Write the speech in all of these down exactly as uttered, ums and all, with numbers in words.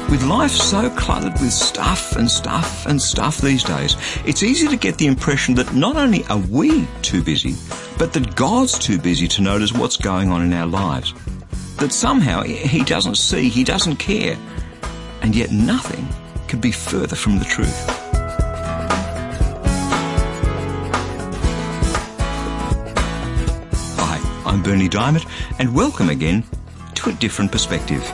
With life so cluttered with stuff and stuff and stuff these days, it's easy to get the impression that not only are we too busy, but that God's too busy to notice what's going on in our lives. That somehow he doesn't see, he doesn't care. And yet nothing could be further from the truth. Hi, I'm Bernie Diamond, and welcome again to A Different Perspective.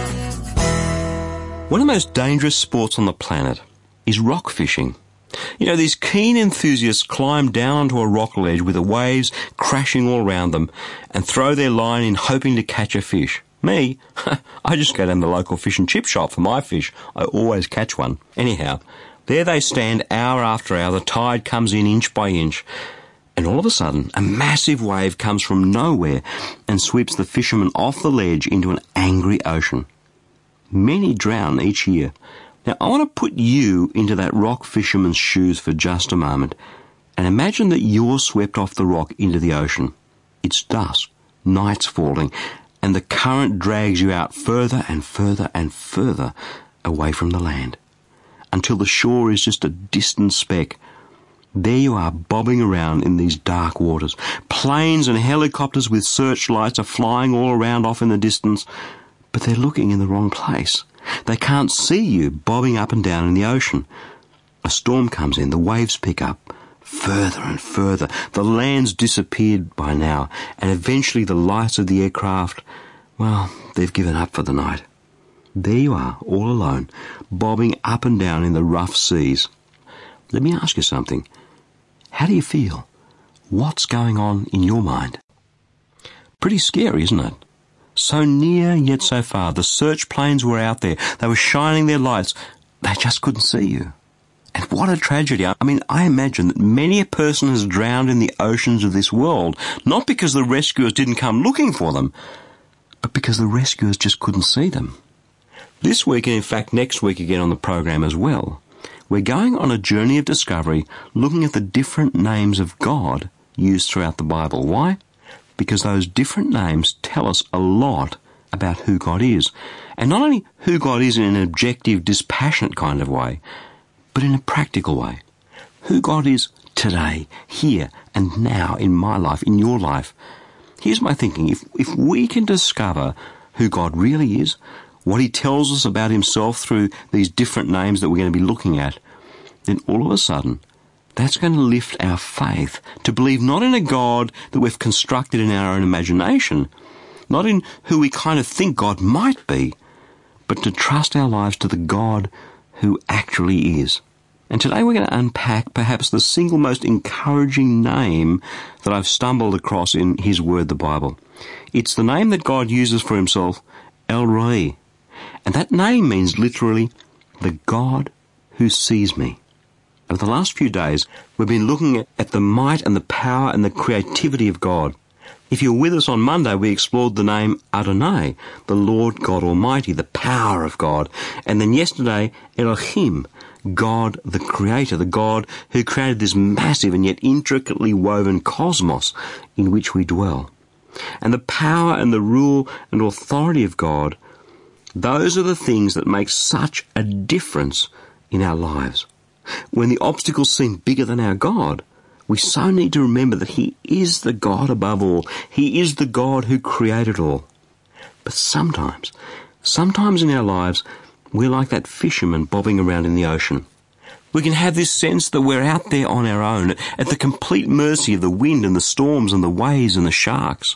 One of the most dangerous sports on the planet is rock fishing. You know, these keen enthusiasts climb down onto a rock ledge with the waves crashing all around them and throw their line in hoping to catch a fish. Me, I just go down the local fish and chip shop for my fish. I always catch one. Anyhow, there they stand hour after hour. The tide comes in inch by inch. And all of a sudden, a massive wave comes from nowhere and sweeps the fishermen off the ledge into an angry ocean. Many drown each year. Now, I want to put you into that rock fisherman's shoes for just a moment and imagine that you're swept off the rock into the ocean. It's dusk, night's falling, and the current drags you out further and further and further away from the land until the shore is just a distant speck. There you are, bobbing around in these dark waters. Planes and helicopters with searchlights are flying all around off in the distance, but they're looking in the wrong place. They can't see you bobbing up and down in the ocean. A storm comes in, the waves pick up, further and further. The land's disappeared by now, and eventually the lights of the aircraft, well, they've given up for the night. There you are, all alone, bobbing up and down in the rough seas. Let me ask you something. How do you feel? What's going on in your mind? Pretty scary, isn't it? So near, yet so far. The search planes were out there. They were shining their lights. They just couldn't see you. And what a tragedy. I mean, I imagine that many a person has drowned in the oceans of this world, not because the rescuers didn't come looking for them, but because the rescuers just couldn't see them. This week, and in fact next week again on the program as well, we're going on a journey of discovery looking at the different names of God used throughout the Bible. Why? Because those different names tell us a lot about who God is. And not only who God is in an objective, dispassionate kind of way, but in a practical way. Who God is today, here and now in my life, in your life. Here's my thinking. If, if we can discover who God really is, what he tells us about himself through these different names that we're going to be looking at, then all of a sudden, that's going to lift our faith to believe not in a God that we've constructed in our own imagination, not in who we kind of think God might be, but to trust our lives to the God who actually is. And today we're going to unpack perhaps the single most encouraging name that I've stumbled across in his word, the Bible. It's the name that God uses for himself, El Roi. And that name means literally, the God who sees me. Over the last few days, we've been looking at the might and the power and the creativity of God. If you were with us on Monday, we explored the name Adonai, the Lord God Almighty, the power of God. And then yesterday, Elohim, God the Creator, the God who created this massive and yet intricately woven cosmos in which we dwell. And the power and the rule and authority of God, those are the things that make such a difference in our lives. When the obstacles seem bigger than our God, we so need to remember that he is the God above all. He is the God who created all. But sometimes, sometimes in our lives, we're like that fisherman bobbing around in the ocean. We can have this sense that we're out there on our own, at the complete mercy of the wind and the storms and the waves and the sharks.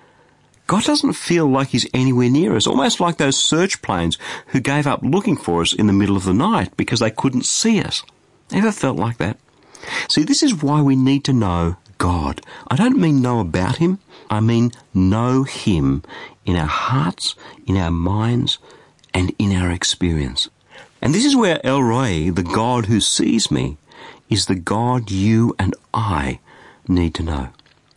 God doesn't feel like he's anywhere near us, almost like those search planes who gave up looking for us in the middle of the night because they couldn't see us. Ever felt like that? See, this is why we need to know God. I don't mean know about him. I mean know him in our hearts, in our minds, and in our experience. And this is where El Roi, the God who sees me, is the God you and I need to know.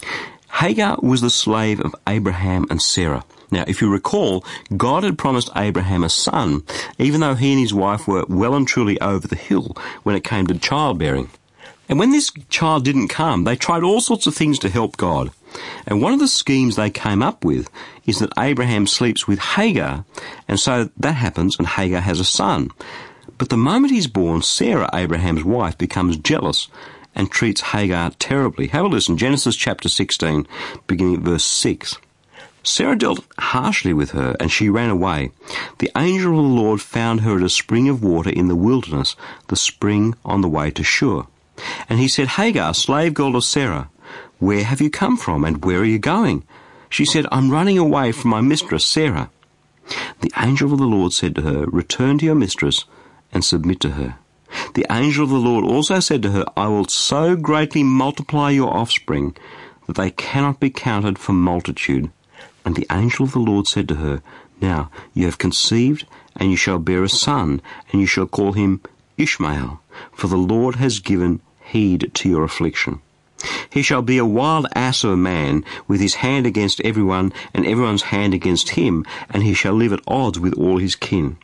Hagar was the slave of Abraham and Sarah. Now, if you recall, God had promised Abraham a son, even though he and his wife were well and truly over the hill when it came to childbearing. And when this child didn't come, they tried all sorts of things to help God. And one of the schemes they came up with is that Abraham sleeps with Hagar, and so that happens and Hagar has a son. But the moment he's born, Sarah, Abraham's wife, becomes jealous and treats Hagar terribly. Have a listen, Genesis chapter sixteen, beginning at verse six. Sarah dealt harshly with her, and she ran away. The angel of the Lord found her at a spring of water in the wilderness, the spring on the way to Shur. And he said, Hagar, slave girl of Sarah, where have you come from, and where are you going? She said, I'm running away from my mistress, Sarah. The angel of the Lord said to her, return to your mistress and submit to her. The angel of the Lord also said to her, I will so greatly multiply your offspring that they cannot be counted for multitude. And the angel of the Lord said to her, now you have conceived, and you shall bear a son, and you shall call him Ishmael, for the Lord has given heed to your affliction. He shall be a wild ass of a man, with his hand against everyone, and everyone's hand against him, and he shall live at odds with all his kin.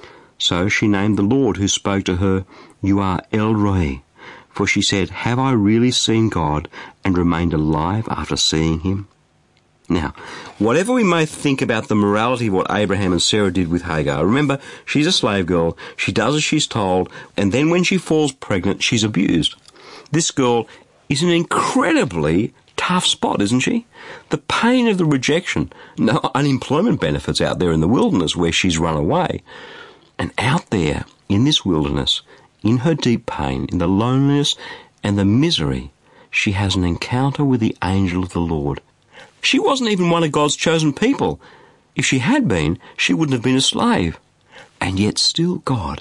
So she named the Lord who spoke to her, You are El Roi. For she said, have I really seen God, and remained alive after seeing him? Now, whatever we may think about the morality of what Abraham and Sarah did with Hagar, remember, she's a slave girl, she does as she's told, and then when she falls pregnant, she's abused. This girl is an incredibly tough spot, isn't she? The pain of the rejection, no unemployment benefits out there in the wilderness where she's run away. And out there, in this wilderness, in her deep pain, in the loneliness and the misery, she has an encounter with the angel of the Lord. She wasn't even one of God's chosen people. If she had been, she wouldn't have been a slave. And yet still God,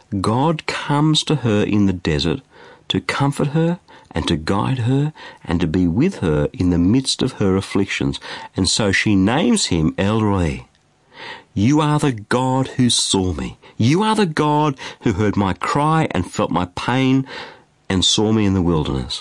God comes to her in the desert to comfort her and to guide her and to be with her in the midst of her afflictions. And so she names him El Roi. You are the God who saw me. You are the God who heard my cry and felt my pain and saw me in the wilderness.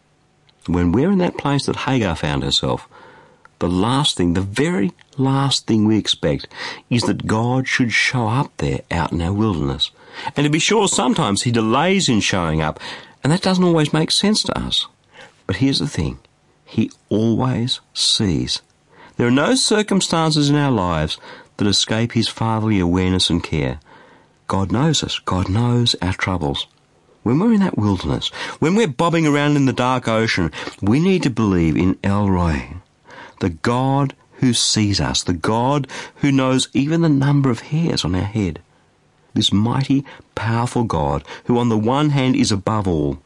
When we're in that place that Hagar found herself, the last thing, the very last thing we expect is that God should show up there out in our wilderness. And to be sure, sometimes he delays in showing up, and that doesn't always make sense to us. But here's the thing, he always sees. There are no circumstances in our lives that escape his fatherly awareness and care. God knows us. God knows our troubles. When we're in that wilderness, when we're bobbing around in the dark ocean, we need to believe in El Roi, the God who sees us, the God who knows even the number of hairs on our head. This mighty, powerful God who on the one hand is above all,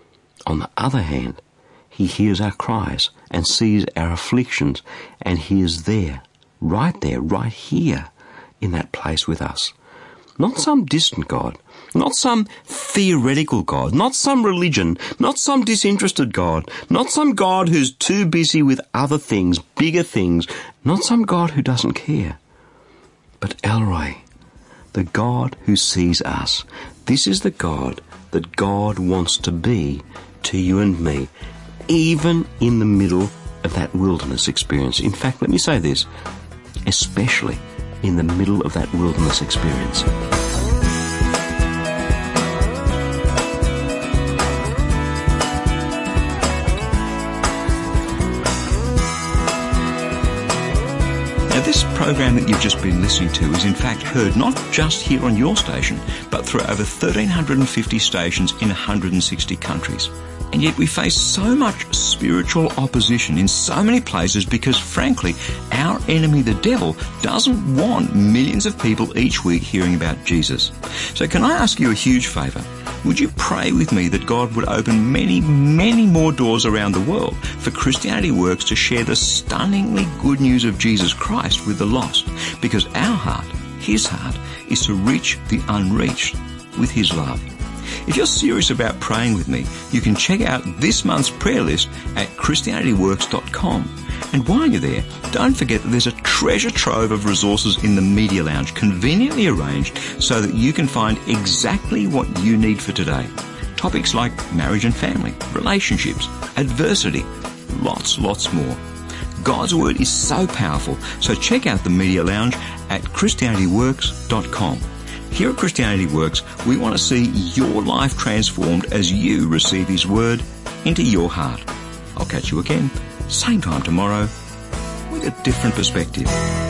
on the other hand, he hears our cries and sees our afflictions, and he is there, right there, right here, in that place with us. Not some distant God, not some theoretical God, not some religion, not some disinterested God, not some God who's too busy with other things, bigger things, not some God who doesn't care, but El Roi, the God who sees us. This is the God that God wants to be to you and me, even in the middle of that wilderness experience. In fact, let me say this, especially in the middle of that wilderness experience. Now, this program that you've just been listening to is in fact heard not just here on your station, but through over one thousand three hundred fifty stations in one hundred sixty countries. And yet we face so much spiritual opposition in so many places because, frankly, our enemy, the devil, doesn't want millions of people each week hearing about Jesus. So can I ask you a huge favour? Would you pray with me that God would open many, many more doors around the world for Christianity Works to share the stunningly good news of Jesus Christ with the lost? Because our heart, his heart, is to reach the unreached with his love. If you're serious about praying with me, you can check out this month's prayer list at christianity works dot com. And while you're there, don't forget that there's a treasure trove of resources in the Media Lounge, conveniently arranged so that you can find exactly what you need for today. Topics like marriage and family, relationships, adversity, lots, lots more. God's Word is so powerful, so check out the Media Lounge at christianity works dot com. Here at Christianity Works, we want to see your life transformed as you receive His Word into your heart. I'll catch you again Same time tomorrow with a different perspective.